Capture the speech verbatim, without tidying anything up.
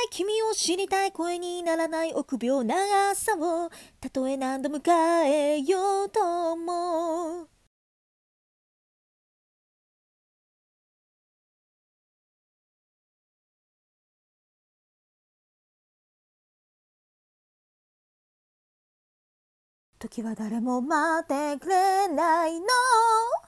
君を知りたい声にならない臆病な朝をたとえ何度迎えようとも時は誰も待ってくれないの